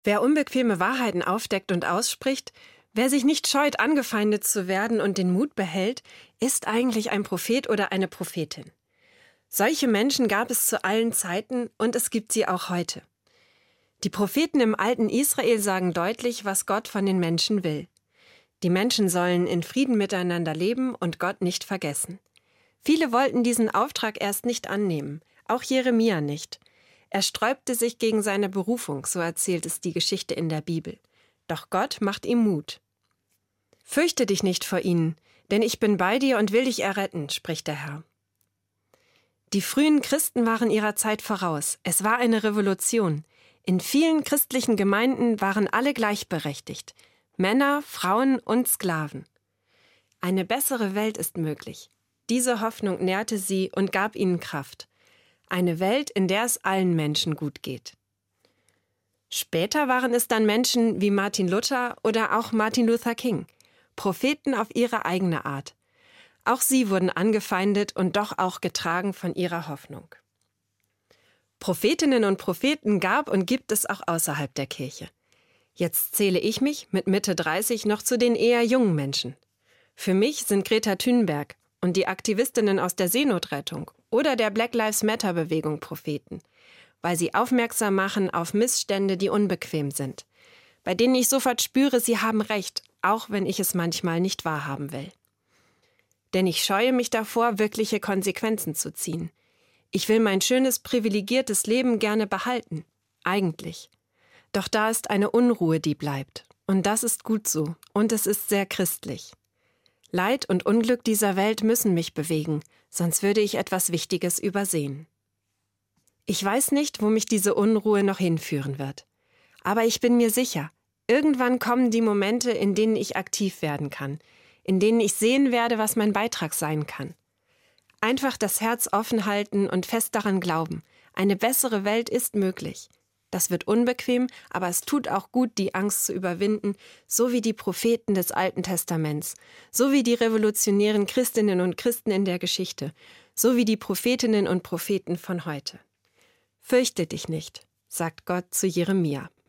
Wer unbequeme Wahrheiten aufdeckt und ausspricht, wer sich nicht scheut, angefeindet zu werden und den Mut behält, ist eigentlich ein Prophet oder eine Prophetin. Solche Menschen gab es zu allen Zeiten und es gibt sie auch heute. Die Propheten im alten Israel sagen deutlich, was Gott von den Menschen will. Die Menschen sollen in Frieden miteinander leben und Gott nicht vergessen. Viele wollten diesen Auftrag erst nicht annehmen, auch Jeremia nicht. Er sträubte sich gegen seine Berufung, so erzählt es die Geschichte in der Bibel. Doch Gott macht ihm Mut. Fürchte dich nicht vor ihnen, denn ich bin bei dir und will dich erretten, spricht der Herr. Die frühen Christen waren ihrer Zeit voraus. Es war eine Revolution. In vielen christlichen Gemeinden waren alle gleichberechtigt. Männer, Frauen und Sklaven. Eine bessere Welt ist möglich. Diese Hoffnung nährte sie und gab ihnen Kraft. Eine Welt, in der es allen Menschen gut geht. Später waren es dann Menschen wie Martin Luther oder auch Martin Luther King, Propheten auf ihre eigene Art. Auch sie wurden angefeindet und doch auch getragen von ihrer Hoffnung. Prophetinnen und Propheten gab und gibt es auch außerhalb der Kirche. Jetzt zähle ich mich mit Mitte 30 noch zu den eher jungen Menschen. Für mich sind Greta Thunberg und die Aktivistinnen aus der Seenotrettung oder der Black Lives Matter-Bewegung Propheten, weil sie aufmerksam machen auf Missstände, die unbequem sind, bei denen ich sofort spüre, sie haben recht, auch wenn ich es manchmal nicht wahrhaben will. Denn ich scheue mich davor, wirkliche Konsequenzen zu ziehen. Ich will mein schönes, privilegiertes Leben gerne behalten, eigentlich. Doch da ist eine Unruhe, die bleibt. Und das ist gut so. Und es ist sehr christlich. Leid und Unglück dieser Welt müssen mich bewegen, sonst würde ich etwas Wichtiges übersehen. Ich weiß nicht, wo mich diese Unruhe noch hinführen wird. Aber ich bin mir sicher, irgendwann kommen die Momente, in denen ich aktiv werden kann, in denen ich sehen werde, was mein Beitrag sein kann. Einfach das Herz offen halten und fest daran glauben, eine bessere Welt ist möglich. Das wird unbequem, aber es tut auch gut, die Angst zu überwinden, so wie die Propheten des Alten Testaments, so wie die revolutionären Christinnen und Christen in der Geschichte, so wie die Prophetinnen und Propheten von heute. Fürchte dich nicht, sagt Gott zu Jeremia.